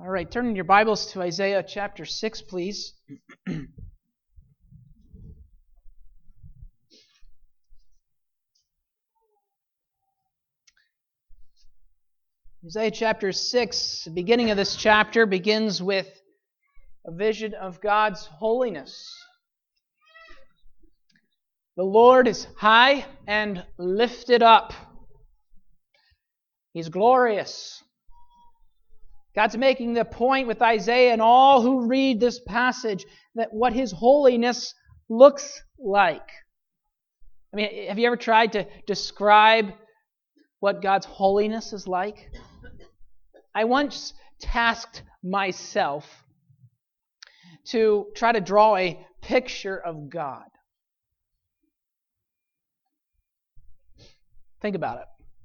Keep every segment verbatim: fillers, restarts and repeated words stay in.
All right, turn in your Bibles to Isaiah chapter six, please. Isaiah chapter six, the beginning of this chapter begins with a vision of God's holiness. The Lord is high and lifted up. He's glorious. God's making the point with Isaiah and all who read this passage that what His holiness looks like. I mean, have you ever tried to describe what God's holiness is like? I once tasked myself to try to draw a picture of God. Think about it.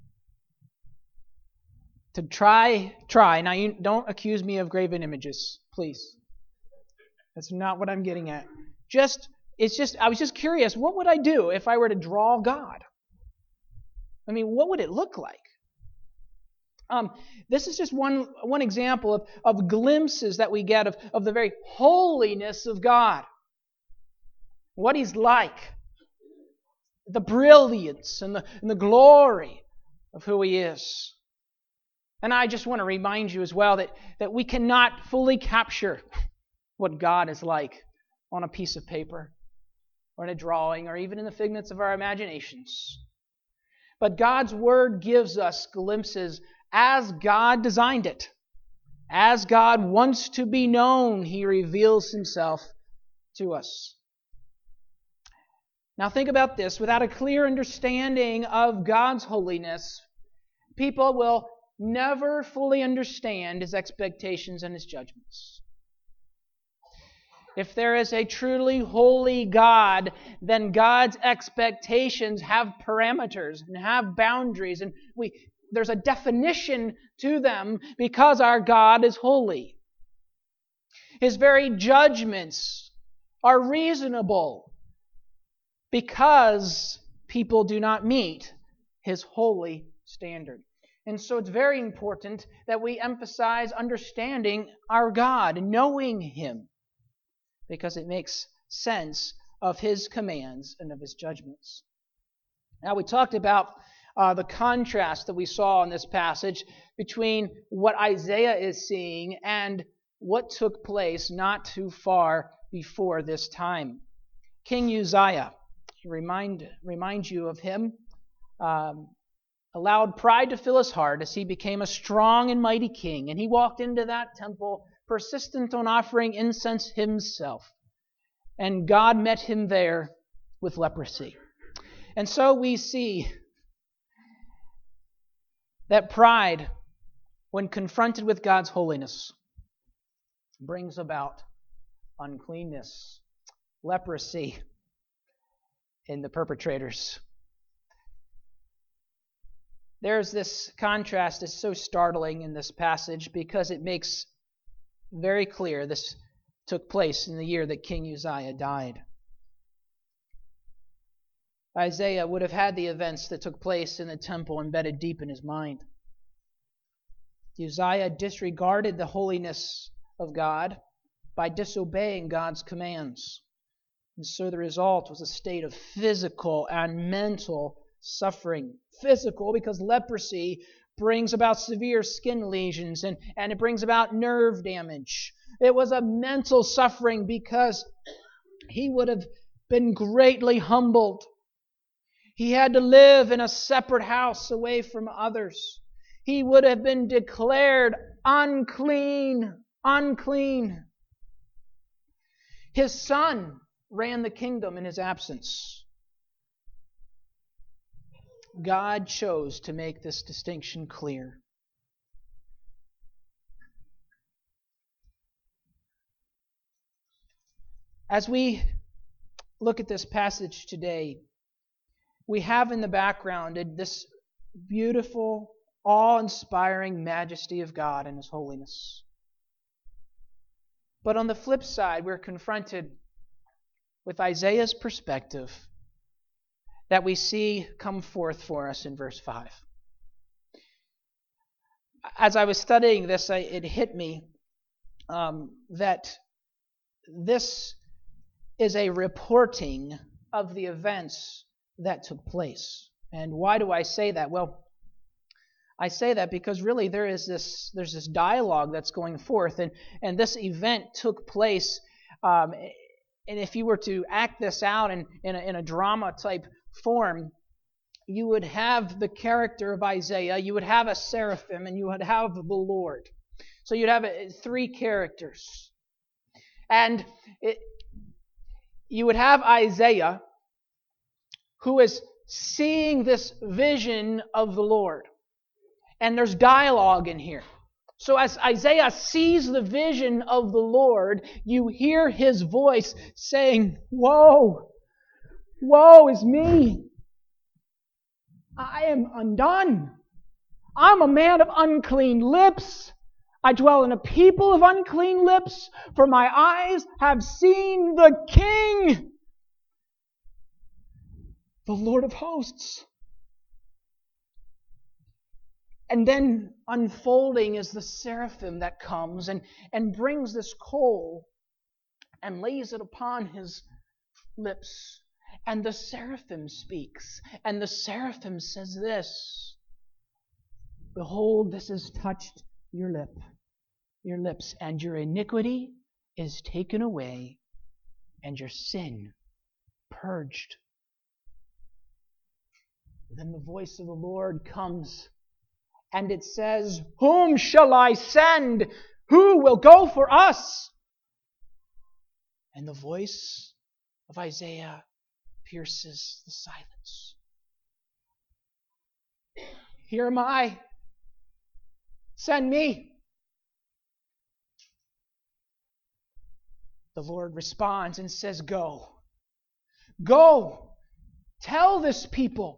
To try, try. Now, you don't accuse me of graven images, please. That's not what I'm getting at. Just, it's just, I was just curious, what would I do if I were to draw God? I mean, what would it look like? Um, this is just one, one example of, of glimpses that we get of, of the very holiness of God. What He's like. The brilliance and the, and the glory of who He is. And I just want to remind you as well that, that we cannot fully capture what God is like on a piece of paper or in a drawing or even in the figments of our imaginations. But God's Word gives us glimpses as God designed it. As God wants to be known, He reveals Himself to us. Now think about this. Without a clear understanding of God's holiness, people will never fully understand His expectations and His judgments. If there is a truly holy God, then God's expectations have parameters and have boundaries, and we there's a definition to them because our God is holy. His very judgments are reasonable because people do not meet His holy standard. And so it's very important that we emphasize understanding our God, knowing Him, because it makes sense of His commands and of His judgments. Now, we talked about uh, the contrast that we saw in this passage between what Isaiah is seeing and what took place not too far before this time. King Uzziah, remind, remind you of him, um, allowed pride to fill his heart as he became a strong and mighty king. And he walked into that temple persistent on offering incense himself. And God met him there with leprosy. And so we see that pride, when confronted with God's holiness, brings about uncleanness, leprosy in the perpetrators. There's this contrast that's so startling in this passage because it makes very clear this took place in the year that King Uzziah died. Isaiah would have had the events that took place in the temple embedded deep in his mind. Uzziah disregarded the holiness of God by disobeying God's commands. And so the result was a state of physical and mental suffering. Physical, because leprosy brings about severe skin lesions and, and it brings about nerve damage. It was a mental suffering because he would have been greatly humbled. He had to live in a separate house away from others. He would have been declared unclean, unclean. His son ran the kingdom in his absence. God chose to make this distinction clear. As we look at this passage today, we have in the background this beautiful, awe-inspiring majesty of God and His holiness. But on the flip side, we're confronted with Isaiah's perspective that we see come forth for us in verse five. As I was studying this, I, it hit me um, that this is a reporting of the events that took place. And why do I say that? Well, I say that because really there is this there's this dialogue that's going forth, and, and this event took place. Um, and if you were to act this out in, in, a, in a drama type form, you would have the character of Isaiah, you would have a seraphim, and you would have the Lord. So you'd have three characters. And it, you would have Isaiah, who is seeing this vision of the Lord. And there's dialogue in here. So as Isaiah sees the vision of the Lord, you hear his voice saying, "Woe! Woe is me! I am undone. I'm a man of unclean lips. I dwell in a people of unclean lips, for my eyes have seen the King, the Lord of hosts." And then unfolding is the seraphim that comes and, and brings this coal and lays it upon his lips. And the seraphim speaks. And the seraphim says this, "Behold, this has touched your lip, your lips, and your iniquity is taken away, and your sin purged." Then the voice of the Lord comes, and it says, "Whom shall I send? Who will go for us?" And the voice of Isaiah pierces the silence. "Here am I. Send me." The Lord responds and says, "Go. Go. Tell this people.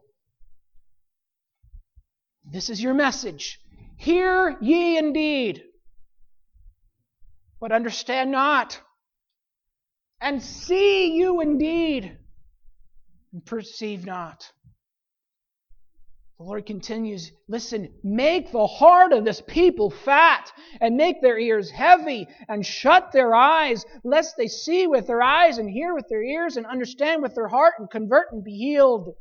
This is your message. Hear ye indeed, but understand not. And see you indeed, and perceive not." The Lord continues, "Listen, make the heart of this people fat, and make their ears heavy, and shut their eyes, lest they see with their eyes, and hear with their ears, and understand with their heart, and convert and be healed."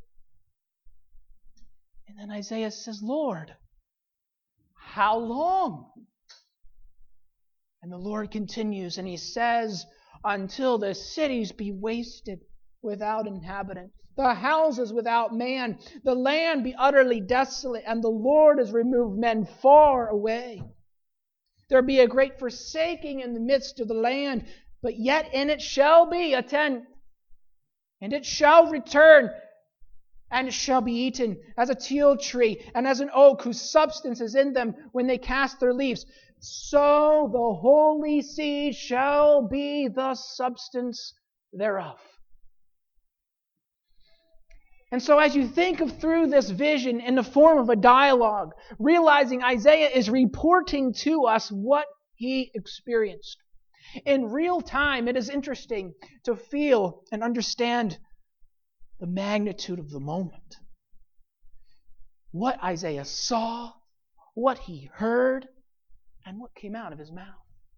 And then Isaiah says, "Lord, how long?" And the Lord continues, and he says, "Until the cities be wasted without inhabitant, the houses without man, the land be utterly desolate, and the Lord has removed men far away. There be a great forsaking in the midst of the land, but yet in it shall be a tent, and it shall return, and it shall be eaten as a teil tree, and as an oak whose substance is in them when they cast their leaves. So the holy seed shall be the substance thereof." And so as you think of through this vision in the form of a dialogue, realizing Isaiah is reporting to us what he experienced. In real time, it is interesting to feel and understand the magnitude of the moment. What Isaiah saw, what he heard, and what came out of his mouth.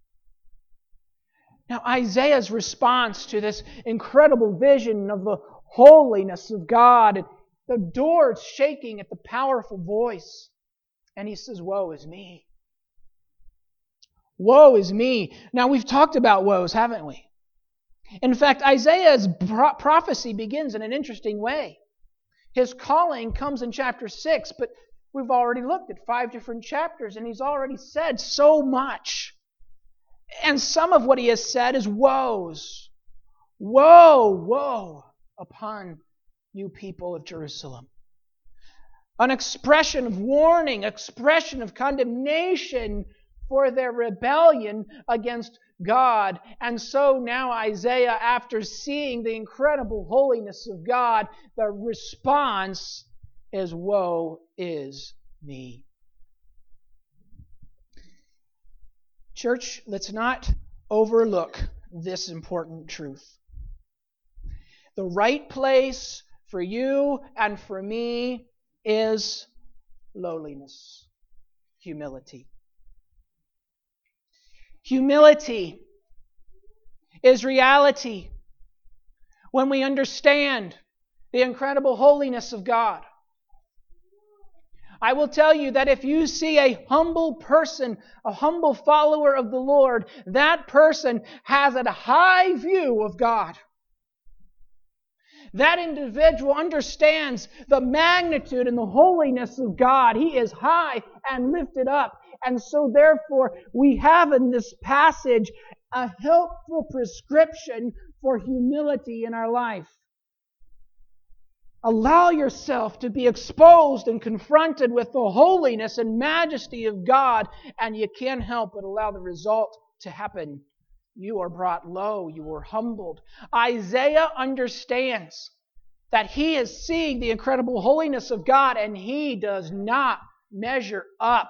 Now, Isaiah's response to this incredible vision of the holiness of God, the doors shaking at the powerful voice, and he says, "Woe is me. Woe is me." Now, we've talked about woes, haven't we? In fact, Isaiah's prophecy begins in an interesting way. His calling comes in chapter six, but we've already looked at five different chapters, and he's already said so much. And some of what he has said is woes. Woe, woe upon you people of Jerusalem. An expression of warning, expression of condemnation for their rebellion against God. And so now Isaiah, after seeing the incredible holiness of God, the response is, "Woe is me." Church, let's not overlook this important truth. The right place for you and for me is lowliness, humility. Humility is reality when we understand the incredible holiness of God. I will tell you that if you see a humble person, a humble follower of the Lord, that person has a high view of God. That individual understands the magnitude and the holiness of God. He is high and lifted up. And so therefore, we have in this passage a helpful prescription for humility in our life. Allow yourself to be exposed and confronted with the holiness and majesty of God, and you can't help but allow the result to happen. You are brought low. You are humbled. Isaiah understands that he is seeing the incredible holiness of God, and he does not measure up.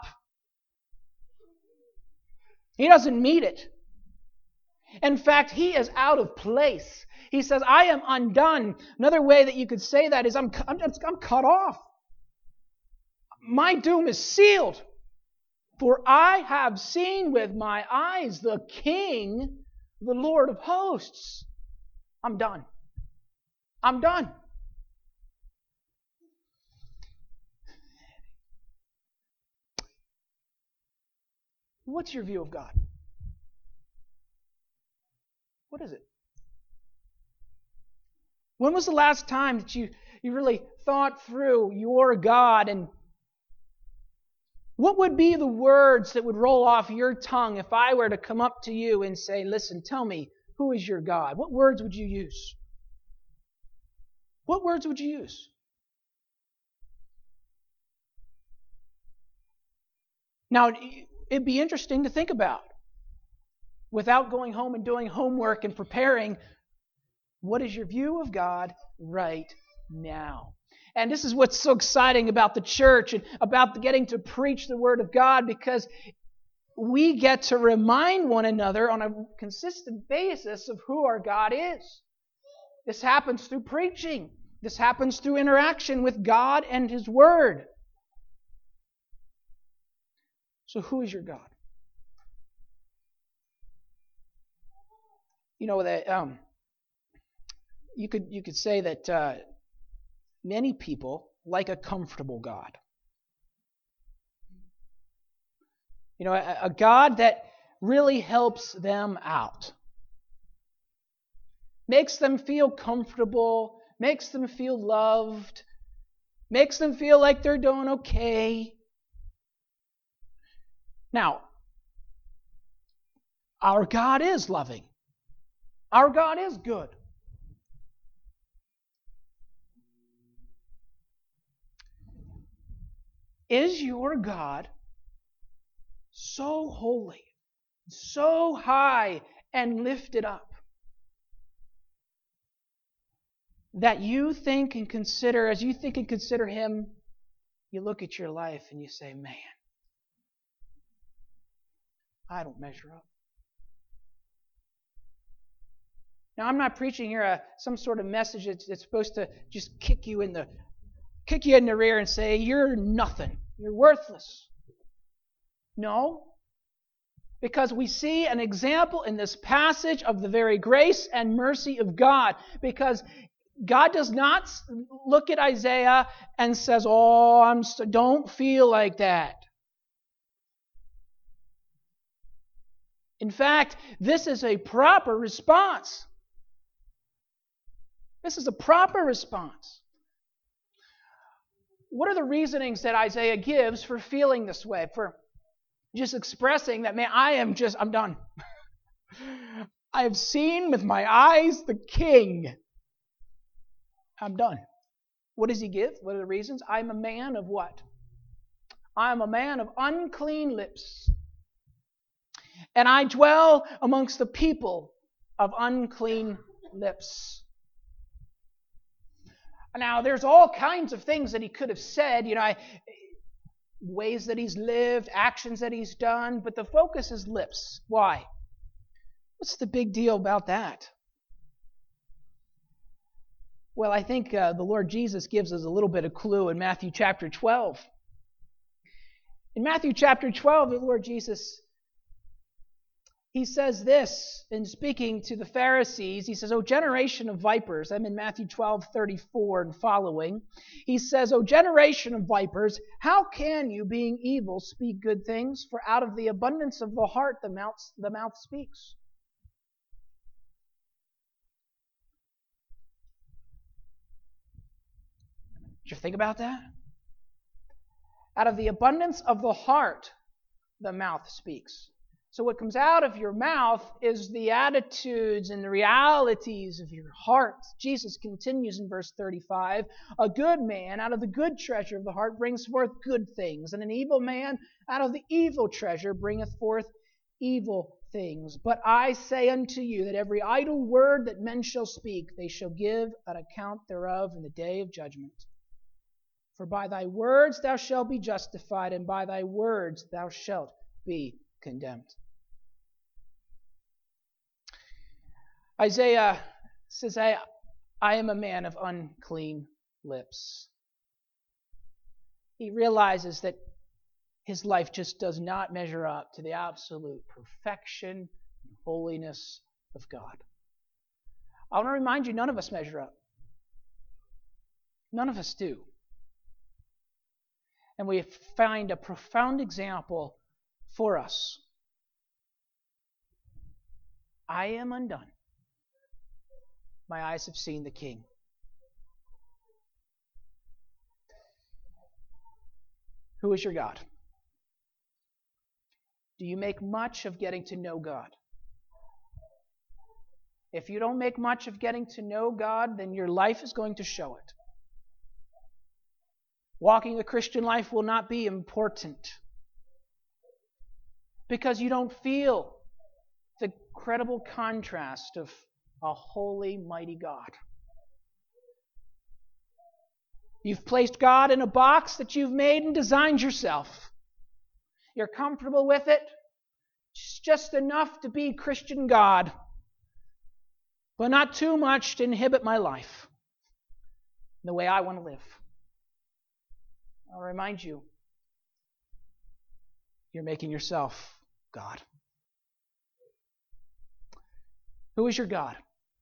He doesn't meet it. In fact, he is out of place. He says, I am undone. Another way that you could say that is, I'm, I'm, I'm cut off. My doom is sealed. For I have seen with my eyes the King, the Lord of hosts. I'm done. I'm done. What's your view of God? What is it? When was the last time that you, you really thought through your God, and what would be the words that would roll off your tongue if I were to come up to you and say, listen, tell me, who is your God? What words would you use? What words would you use? Now, it'd be interesting to think about. Without going home and doing homework and preparing, what is your view of God right now? And this is what's so exciting about the church and about getting to preach the Word of God, because we get to remind one another on a consistent basis of who our God is. This happens through preaching. This happens through interaction with God and His Word. So who is your God? You know that um, you could you could say that uh, many people like a comfortable God. You know, a, a God that really helps them out, makes them feel comfortable, makes them feel loved, makes them feel like they're doing okay. Now, our God is loving. Our God is good. Is your God so holy, so high and lifted up that you think and consider, as you think and consider Him, you look at your life and you say, man, I don't measure up. Now, I'm not preaching here a, some sort of message that's, that's supposed to just kick you in the kick you in the rear and say, you're nothing. You're worthless. No. Because we see an example in this passage of the very grace and mercy of God. Because God does not look at Isaiah and says, oh, I'm so, don't feel like that. In fact, this is a proper response. This is a proper response. What are the reasonings that Isaiah gives for feeling this way, for just expressing that, man, I am just, I'm done. I have seen with my eyes the King. I'm done. What does he give? What are the reasons? I'm a man of what? I'm a man of unclean lips. And I dwell amongst the people of unclean lips. Now, there's all kinds of things that he could have said, you know, I, ways that he's lived, actions that he's done, but the focus is lips. Why? What's the big deal about that? Well, I think uh, the Lord Jesus gives us a little bit of clue in Matthew chapter twelve. In Matthew chapter twelve, the Lord Jesus, he says this in speaking to the Pharisees. He says, "O generation of vipers," I'm in Matthew twelve thirty-four and following. He says, "O generation of vipers, how can you, being evil, speak good things? For out of the abundance of the heart the mouth, the mouth speaks." Did you think about that? Out of the abundance of the heart, the mouth speaks. So what comes out of your mouth is the attitudes and the realities of your heart. Jesus continues in verse thirty-five, "A good man out of the good treasure of the heart brings forth good things, and an evil man out of the evil treasure bringeth forth evil things. But I say unto you that every idle word that men shall speak, they shall give an account thereof in the day of judgment. For by thy words thou shalt be justified, and by thy words thou shalt be condemned." Isaiah says, I, I am a man of unclean lips. He realizes that his life just does not measure up to the absolute perfection and holiness of God. I want to remind you, none of us measure up. None of us do. And we find a profound example for us. I am undone. My eyes have seen the King. Who is your God? Do you make much of getting to know God? If you don't make much of getting to know God, then your life is going to show it. Walking the Christian life will not be important because you don't feel the incredible contrast of a holy, mighty God. You've placed God in a box that you've made and designed yourself. You're comfortable with it. It's just enough to be Christian God, but not too much to inhibit my life, the way I want to live. I'll remind you, you're making yourself God. Who is your God?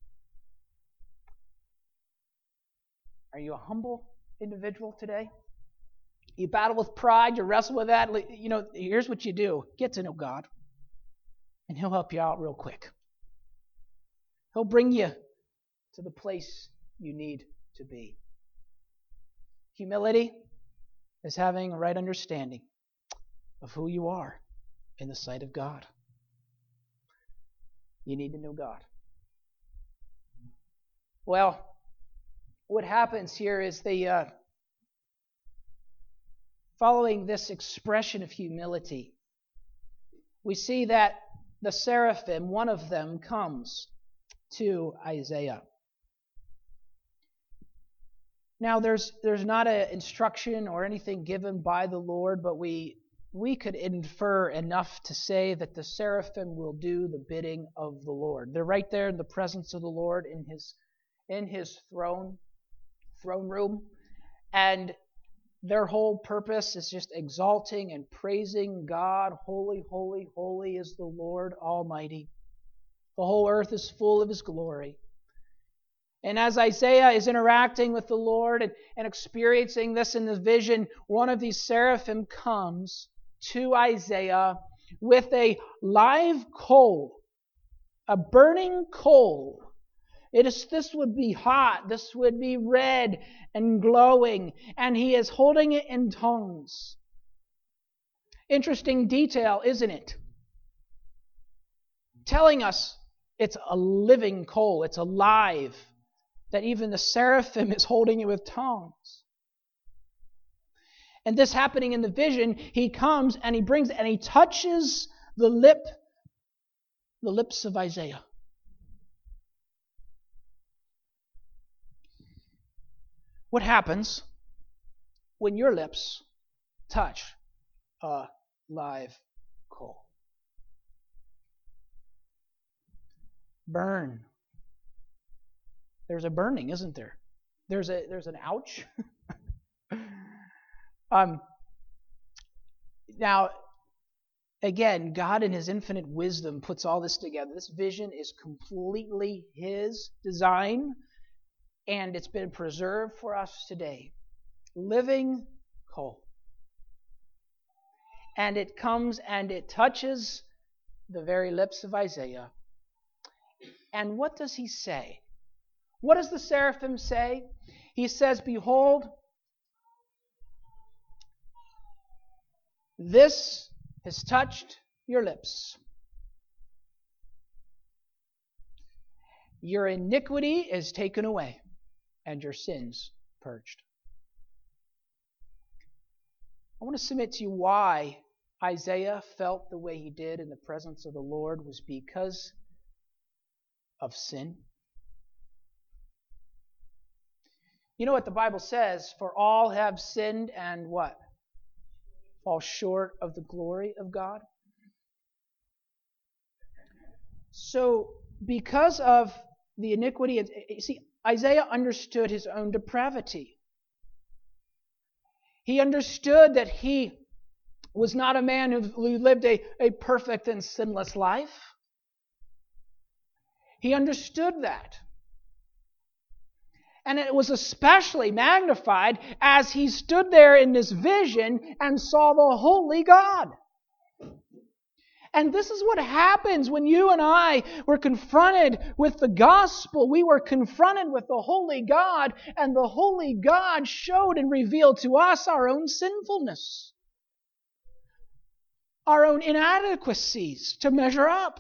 Are you a humble individual today? You battle with pride, you wrestle with that. You know, here's what you do. Get to know God, and He'll help you out real quick. He'll bring you to the place you need to be. Humility is having a right understanding of who you are in the sight of God. You need to know God. Well, what happens here is the uh, following this expression of humility, we see that the seraphim, one of them, comes to Isaiah. Now, there's there's not an instruction or anything given by the Lord, but we we could infer enough to say that the seraphim will do the bidding of the Lord. They're right there in the presence of the Lord in his in his throne throne room, and their whole purpose is just exalting and praising God. Holy, holy, holy is the Lord Almighty. The whole earth is full of His glory. And as Isaiah is interacting with the Lord and, and experiencing this in the vision, one of these seraphim comes to Isaiah with a live coal, a burning coal. It is, this would be hot, this would be red and glowing, and he is holding it in tongues. Interesting detail, isn't it? Telling us it's a living coal, it's alive, that even the seraphim is holding it with tongues. And this happening in the vision, he comes and he brings and he touches the lip, the lips of Isaiah. What happens when your lips touch a live coal? Burn. There's a burning, isn't there? There's a there's an ouch. um. Now, again, God in His infinite wisdom puts all this together. This vision is completely His design, and it's been preserved for us today. Living coal. And it comes and it touches the very lips of Isaiah. And what does he say? What does the seraphim say? He says, "Behold, this has touched your lips. Your iniquity is taken away, and your sins purged." I want to submit to you why Isaiah felt the way he did in the presence of the Lord was because of sin. You know what the Bible says? For all have sinned and what? Fall short of the glory of God. So, because of the iniquity, you see, Isaiah understood his own depravity. He understood that he was not a man who lived a, a perfect and sinless life. He understood that. And it was especially magnified as he stood there in this vision and saw the holy God. And this is what happens when you and I were confronted with the gospel. We were confronted with the holy God, and the holy God showed and revealed to us our own sinfulness, our own inadequacies to measure up.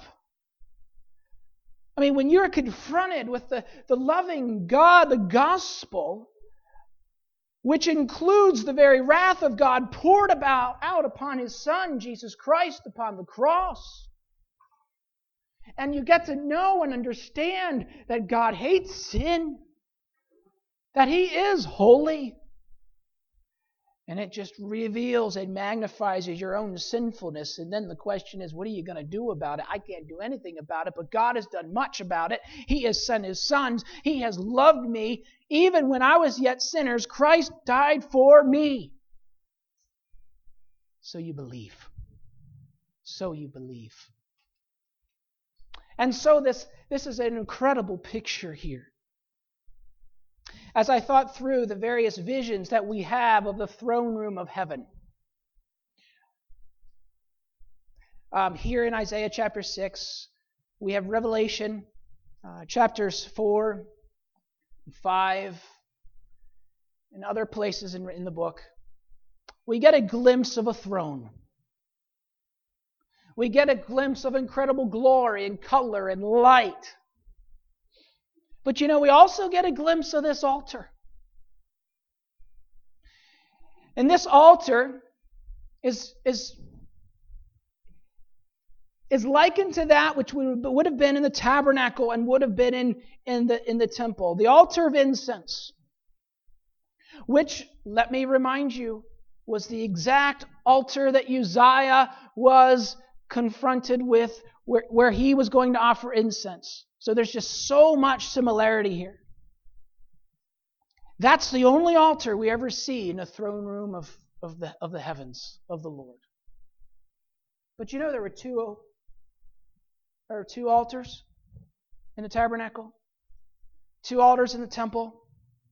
I mean, when you're confronted with the, the loving God, the gospel, which includes the very wrath of God poured about out upon His Son, Jesus Christ, upon the cross. And you get to know and understand that God hates sin, that He is holy. And it just reveals and magnifies your own sinfulness. And then the question is, what are you going to do about it? I can't do anything about it, but God has done much about it. He has sent His sons. He has loved me. Even when I was yet sinners, Christ died for me. So you believe. So you believe. And so this, this is an incredible picture here. As I thought through the various visions that we have of the throne room of heaven. Um, here in Isaiah chapter six, we have Revelation uh, chapters four, and five, and other places in, in the book. We get a glimpse of a throne. We get a glimpse of incredible glory and color and light. But you know, we also get a glimpse of this altar. And this altar is, is, is likened to that which would have been in the tabernacle and would have been in, in, the, in the temple. The altar of incense. Which, let me remind you, was the exact altar that Uzziah was confronted with, where, where he was going to offer incense. So there's just so much similarity here. That's the only altar we ever see in the throne room of, of, the, of the heavens of the Lord. But you know there were two, there were two altars in the tabernacle, two altars in the temple.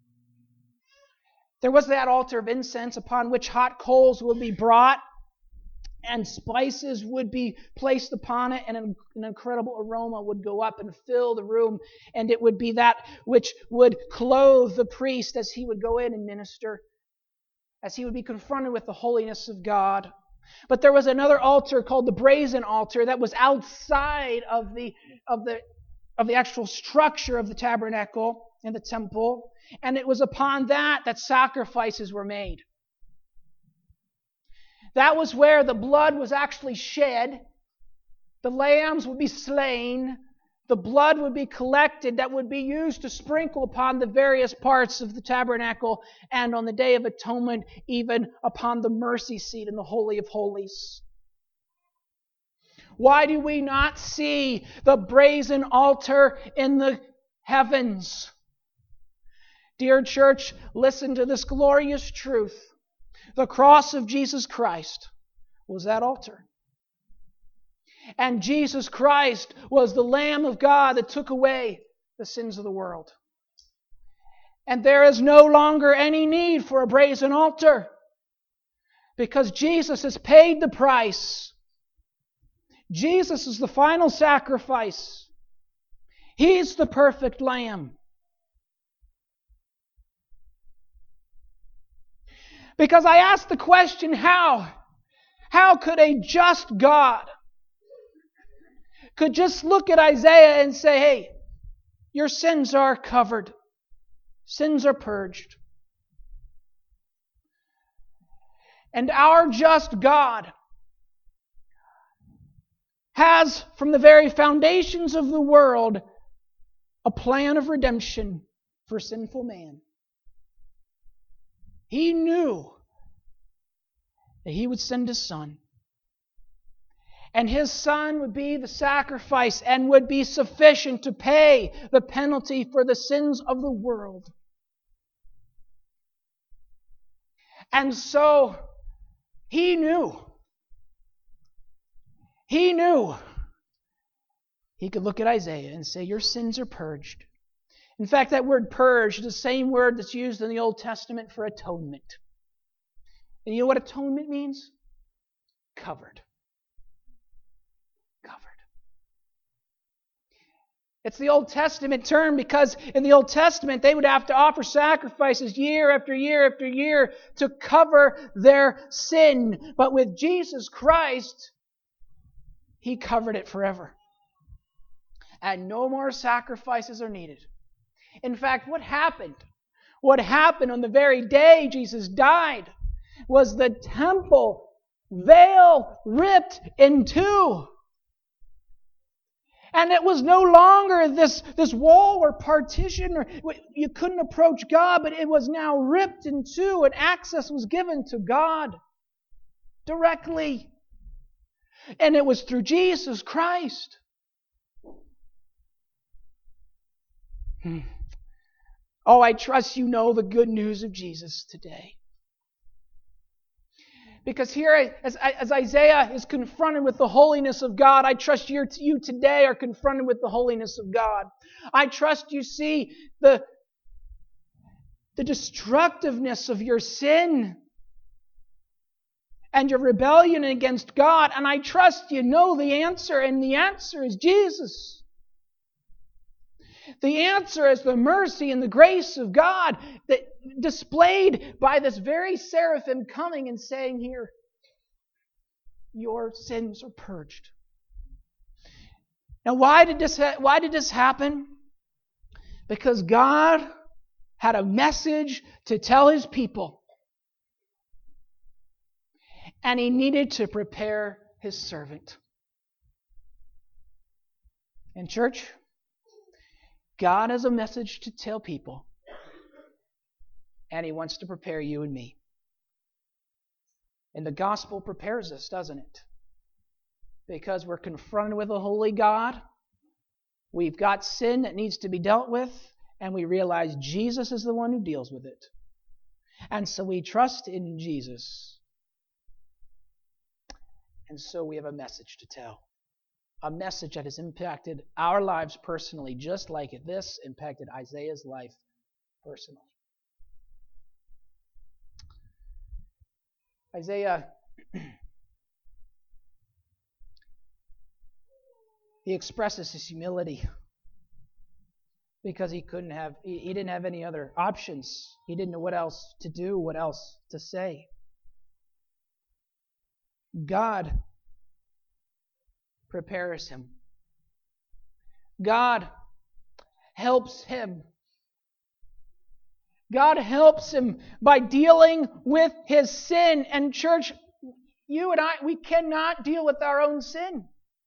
There was that altar of incense upon which hot coals would be brought, and spices would be placed upon it, and an, an incredible aroma would go up and fill the room. And it would be that which would clothe the priest as he would go in and minister, as he would be confronted with the holiness of God. But there was another altar called the brazen altar that was outside of the, of the, of the actual structure of the tabernacle and the temple. And it was upon that that sacrifices were made. That was where the blood was actually shed. The lambs would be slain. The blood would be collected that would be used to sprinkle upon the various parts of the tabernacle, and on the Day of Atonement, even upon the mercy seat in the Holy of Holies. Why do we not see the brazen altar in the heavens? Dear church, listen to this glorious truth. The cross of Jesus Christ was that altar. And Jesus Christ was the Lamb of God that took away the sins of the world. And there is no longer any need for a brazen altar, because Jesus has paid the price. Jesus is the final sacrifice. He's the perfect Lamb. Because I asked the question, how? How could a just God could just look at Isaiah and say, hey, your sins are covered. Sins are purged. And our just God has, from the very foundations of the world, a plan of redemption for sinful man. He knew that He would send His Son. And His Son would be the sacrifice and would be sufficient to pay the penalty for the sins of the world. And so, He knew. He knew. He could look at Isaiah and say, your sins are purged. In fact, that word purge is the same word that's used in the Old Testament for atonement. And you know what atonement means? Covered. Covered. It's the Old Testament term because in the Old Testament they would have to offer sacrifices year after year after year to cover their sin. But with Jesus Christ, He covered it forever. And no more sacrifices are needed. In fact, what happened? What happened on the very day Jesus died was the temple veil ripped in two. And it was no longer this, this wall or partition, or you couldn't approach God, but it was now ripped in two, and access was given to God directly. And it was through Jesus Christ. Hmm. Oh, I trust you know the good news of Jesus today. Because here, as, as Isaiah is confronted with the holiness of God, I trust you, you today are confronted with the holiness of God. I trust you see the, the destructiveness of your sin and your rebellion against God. And I trust you know the answer, and the answer is Jesus. The answer is the mercy and the grace of God that displayed by this very seraphim coming and saying here, your sins are purged. Now, why did this ha- why did this happen? Because God had a message to tell His people, and He needed to prepare His servant. And church, God has a message to tell people, and He wants to prepare you and me. And the gospel prepares us, doesn't it? Because we're confronted with a holy God. We've got sin that needs to be dealt with, and we realize Jesus is the one who deals with it. And so we trust in Jesus. And so we have a message to tell. A message that has impacted our lives personally, just like this impacted Isaiah's life personally. Isaiah, he expresses his humility because he couldn't have, he, he didn't have any other options. He didn't know what else to do, what else to say. God prepares him. God helps him. God helps him by dealing with his sin. And church, you and I, we cannot deal with our own sin.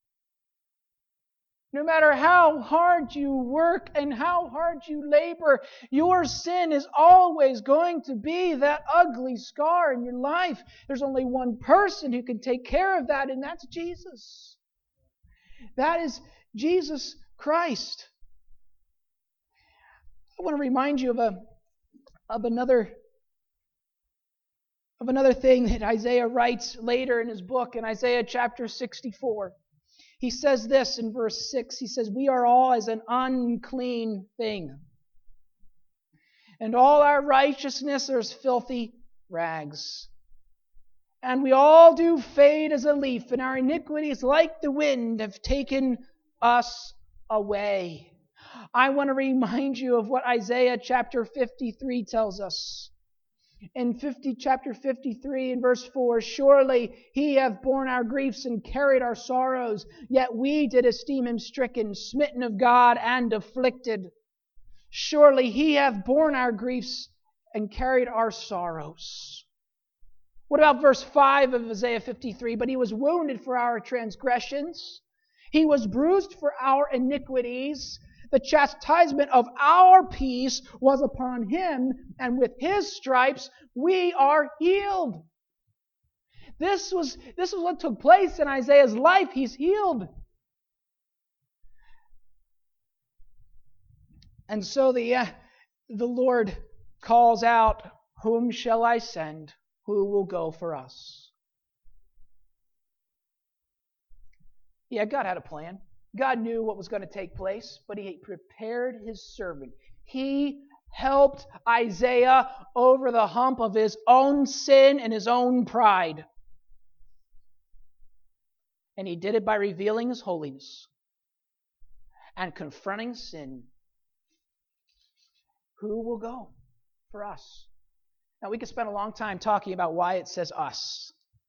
No matter how hard you work and how hard you labor, your sin is always going to be that ugly scar in your life. There's only one person who can take care of that, and that's Jesus. That is Jesus Christ. I want to remind you of a of another of another thing that Isaiah writes later in his book, in Isaiah chapter sixty-four. He says this in verse six. He says, we are all as an unclean thing, and all our righteousness are as filthy rags. And we all do fade as a leaf, and our iniquities, like the wind, have taken us away. I want to remind you of what Isaiah chapter fifty-three tells us. In fifty, chapter fifty-three, in verse four, surely he hath borne our griefs and carried our sorrows, yet we did esteem him stricken, smitten of God, and afflicted. Surely he hath borne our griefs and carried our sorrows. What about verse five of Isaiah fifty-three? But he was wounded for our transgressions. He was bruised for our iniquities. The chastisement of our peace was upon him, and with his stripes we are healed. This was, this was what took place in Isaiah's life. He's healed. And so the, uh, the Lord calls out, whom shall I send? Who will go for us? Yeah, God had a plan. God knew what was going to take place, but He prepared His servant. He helped Isaiah over the hump of his own sin and his own pride. And He did it by revealing His holiness and confronting sin. Who will go for us? Now, we could spend a long time talking about why it says us.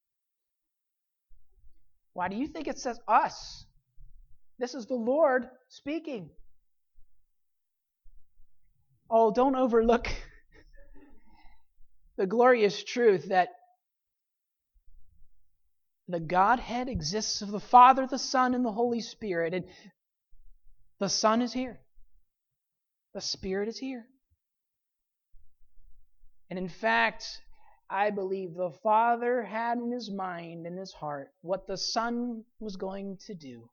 Why do you think it says us? This is the Lord speaking. Oh, don't overlook the glorious truth that the Godhead exists of the Father, the Son, and the Holy Spirit. And the Son is here. The Spirit is here. And in fact, I believe the Father had in His mind and His heart what the Son was going to do.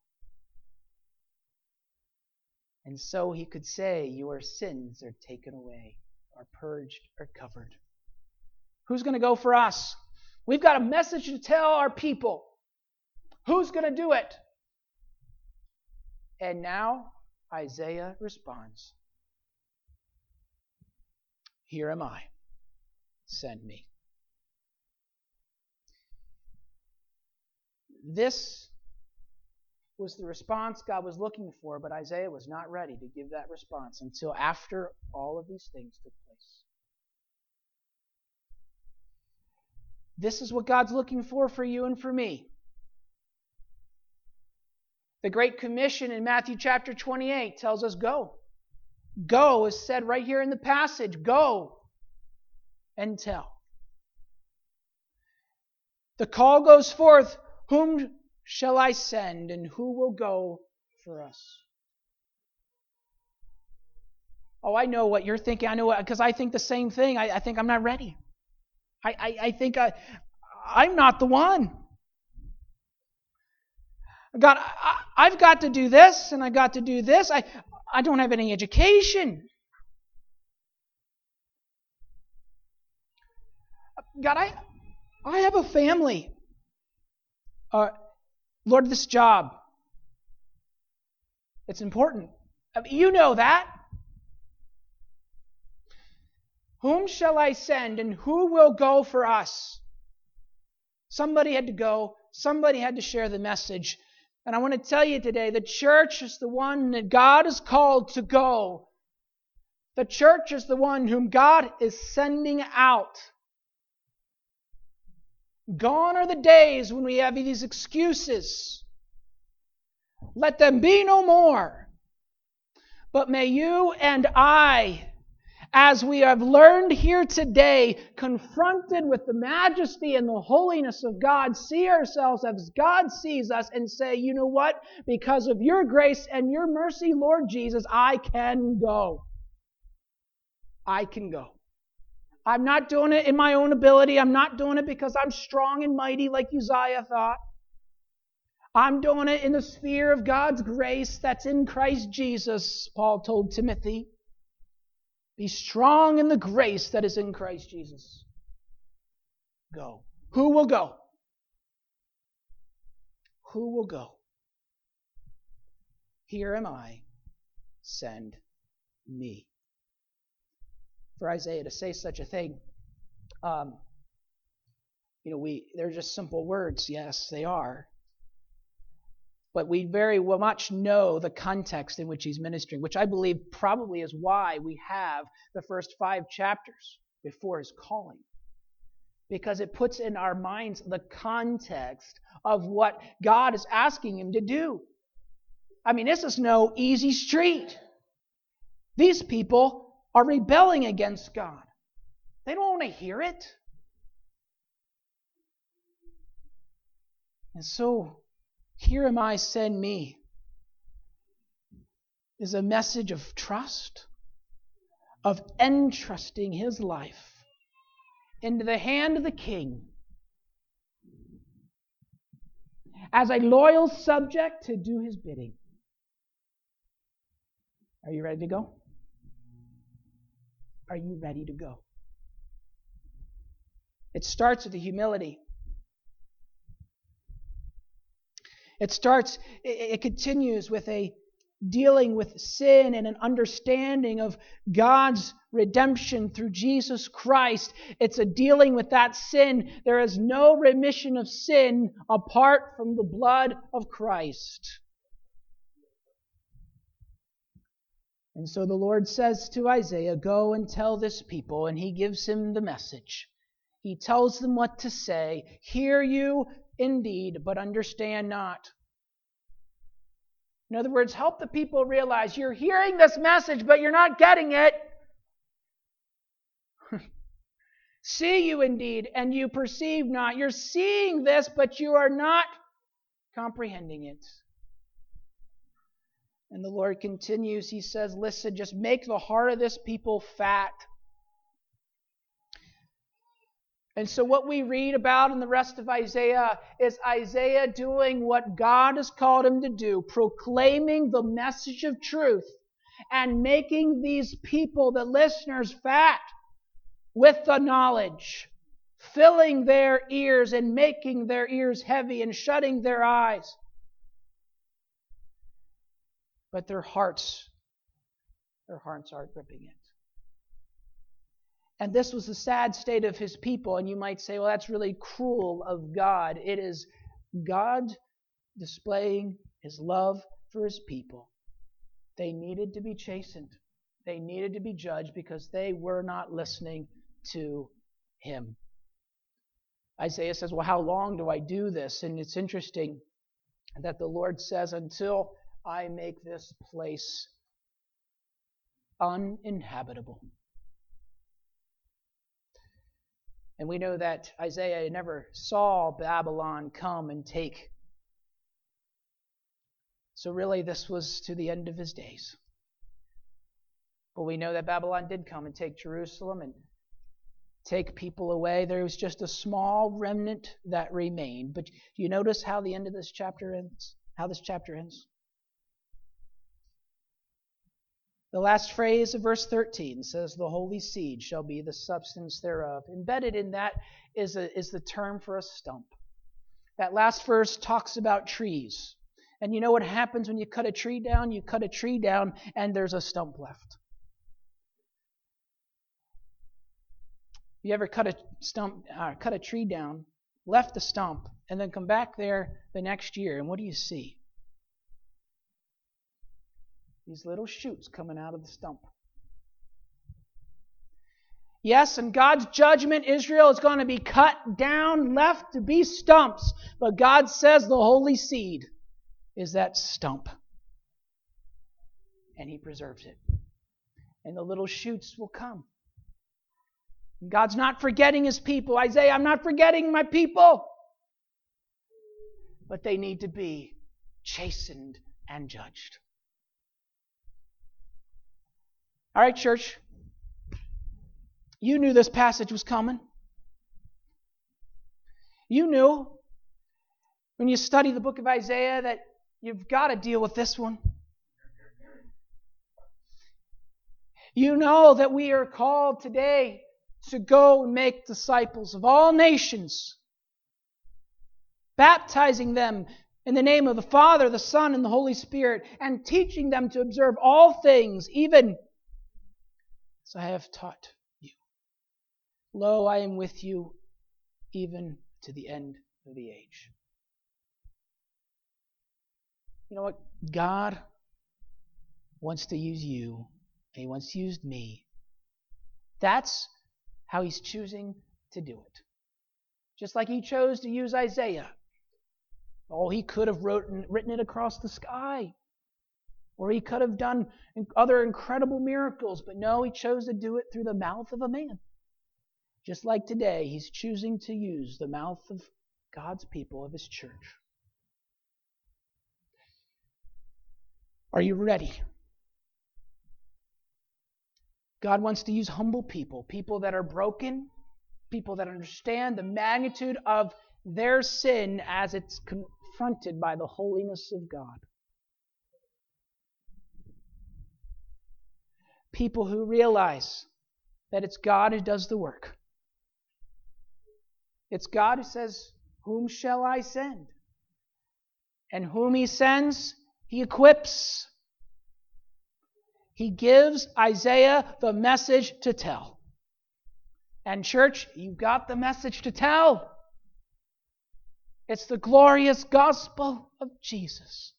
And so He could say, your sins are taken away, are purged, are covered. Who's going to go for us? We've got a message to tell our people. Who's going to do it? And now Isaiah responds, here am I. Send me. This was the response God was looking for, but Isaiah was not ready to give that response until after all of these things took place. This is what God's looking for for you and for me. The Great Commission in Matthew chapter twenty-eight tells us go. Go is said right here in the passage. Go and tell. The call goes forth, whom shall I send, and who will go for us? Oh, I know what you're thinking. I know what, because I think the same thing. I, I think I'm not ready. I, I, I think I, I'm not the one. God, I, I've got to do this, and I've got to do this. I, I don't have any education. God, I, I have a family. Uh, Lord, this job, it's important. I mean, you know that. Whom shall I send, and who will go for us? Somebody had to go. Somebody had to share the message. And I want to tell you today, the church is the one that God has called to go. The church is the one whom God is sending out. Gone are the days when we have these excuses. Let them be no more. But may you and I, as we have learned here today, confronted with the majesty and the holiness of God, see ourselves as God sees us and say, you know what? Because of your grace and your mercy, Lord Jesus, I can go. I can go. I'm not doing it in my own ability. I'm not doing it because I'm strong and mighty like Uzziah thought. I'm doing it in the sphere of God's grace that's in Christ Jesus, Paul told Timothy. Be strong in the grace that is in Christ Jesus. Go. Who will go? Who will go? here am I, send me. For Isaiah to say such a thing, um, you know, we they're just simple words. Yes, they are. But we very well much know the context in which he's ministering, which I believe probably is why we have the first five chapters before his calling. Because it puts in our minds the context of what God is asking him to do. I mean, this is no easy street. These people are rebelling against God. They don't want to hear it. And so, here am I, send me, is a message of trust, of entrusting his life into the hand of the King as a loyal subject to do his bidding. Are you ready to go? Are you ready to go? It starts with the humility. It starts, it continues with a dealing with sin and an understanding of God's redemption through Jesus Christ. It's a dealing with that sin. There is no remission of sin apart from the blood of Christ. And so the Lord says to Isaiah, go and tell this people, and he gives him the message. He tells them what to say. Hear you indeed, but understand not. In other words, help the people realize you're hearing this message, but you're not getting it. See you indeed, and you perceive not. You're seeing this, but you are not comprehending it. And the Lord continues, he says, listen, just make the heart of this people fat. And so what we read about in the rest of Isaiah is Isaiah doing what God has called him to do, proclaiming the message of truth and making these people, the listeners, fat with the knowledge, filling their ears and making their ears heavy and shutting their eyes. But their hearts, their hearts aren't gripping it. And this was the sad state of his people. And you might say, well, that's really cruel of God. It is God displaying his love for his people. They needed to be chastened. They needed to be judged because they were not listening to him. Isaiah says, well, how long do I do this? And it's interesting that the Lord says, until I make this place uninhabitable. And we know that Isaiah never saw Babylon come and take. So really this was to the end of his days. But we know that Babylon did come and take Jerusalem and take people away. There was just a small remnant that remained. But do you notice how the end of this chapter ends? How this chapter ends? The last phrase of verse thirteen says, the holy seed shall be the substance thereof. Embedded in that is, a, is the term for a stump. That last verse talks about trees. And you know what happens when you cut a tree down? You cut a tree down and there's a stump left. You ever cut a stump, uh, cut a tree down, left the stump, and then come back there the next year, and what do you see? These little shoots coming out of the stump. Yes, in God's judgment, Israel is going to be cut down, left to be stumps. But God says the holy seed is that stump. And he preserves it. And the little shoots will come. And God's not forgetting his people. Isaiah, I'm not forgetting my people. But they need to be chastened and judged. All right, church. You knew this passage was coming. You knew when you study the book of Isaiah that you've got to deal with this one. You know that we are called today to go and make disciples of all nations, baptizing them In the name of the Father, the Son, and the Holy Spirit, and teaching them to observe all things, even as I have taught you. Lo, I am with you even to the end of the age. You know what? God wants to use you, and He wants to use me. That's how He's choosing to do it. Just like He chose to use Isaiah. Oh, He could have wrote, written it across the sky. Or He could have done other incredible miracles. But no, He chose to do it through the mouth of a man. Just like today, He's choosing to use the mouth of God's people, of His church. Are you ready? God wants to use humble people, people that are broken, people that understand the magnitude of their sin as it's confronted by the holiness of God. People who realize that it's God who does the work. It's God who says, "Whom shall I send?" And whom He sends, He equips. He gives Isaiah the message to tell. And church, you've got the message to tell. It's the glorious gospel of Jesus.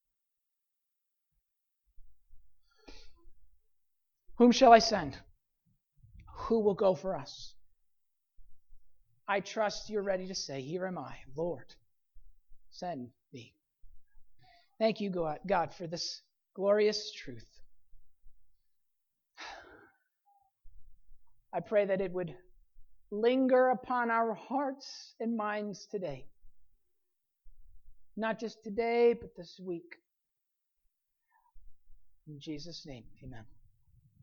Whom shall I send? Who will go for us? I trust you're ready to say, "Here am I, Lord, send me." Thank you, God, for this glorious truth. I pray that it would linger upon our hearts and minds today. Not just today, but this week. In Jesus' name, amen.